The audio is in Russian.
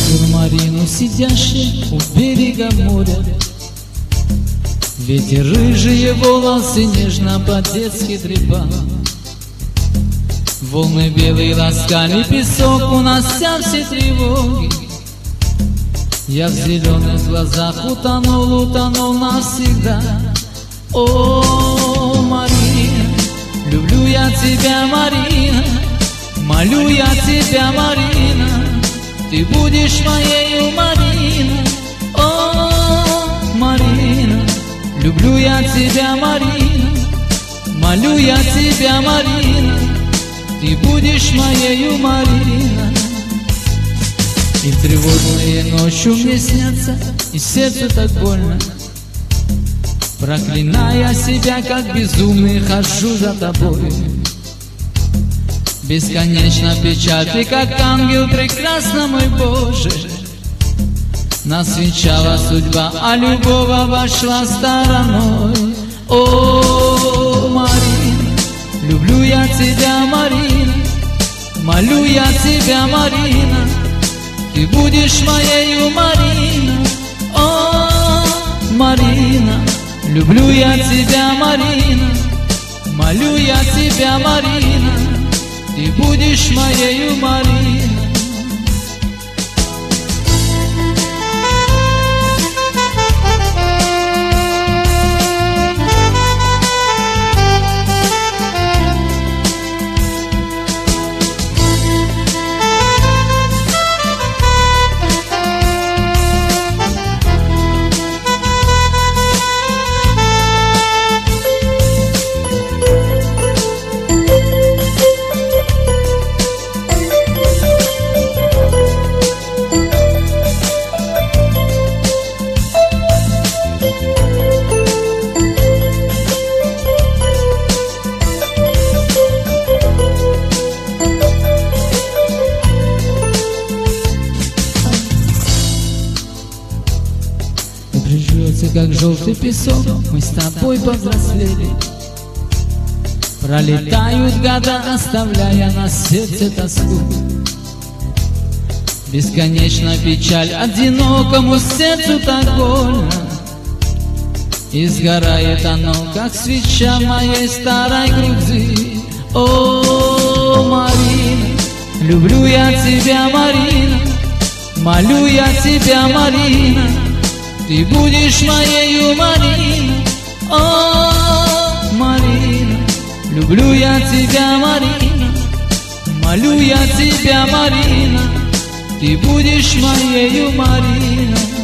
Увидел Марину, сидящую у берега моря. Ветер рыжие волосы нежно по-детски трепал. Волны белые ласкали песок, унося все тревоги. Я в зеленых глазах утонул навсегда. О, Марина, люблю я тебя, Марина, молю я тебя, Марина, ты будешь моею, Марина. О, Марина, люблю я тебя, Марина, молю я тебя, Марина, ты будешь моею, Марина. И в тревожные ночью мне снятся, и сердцу так больно. Проклиная себя, как безумный, хожу за тобой. Бесконечно печаль, ты как ангел прекрасна, мой Боже. Нас венчала судьба, а любовь обошла стороной. О, Марина, люблю я тебя, Марина, молю я тебя, Марина, ты будешь моею, Марина. О, Марина, люблю я тебя, Марина, молю я тебя, Марина, ты будешь моею, Марина. Прижется, как желтый песок, мы с тобой повзрослели. Пролетают года, оставляя на сердце тоску. Бесконечна печаль, одинокому сердцу так больно. И сгорает оно, как свеча моей старой груди. О, Марина, люблю я тебя, Марина, молю я тебя, Марина, ты будешь моею, Марина. О, Марина, люблю я тебя, Марина, молю я тебя, Марина, ты будешь моею, Марина.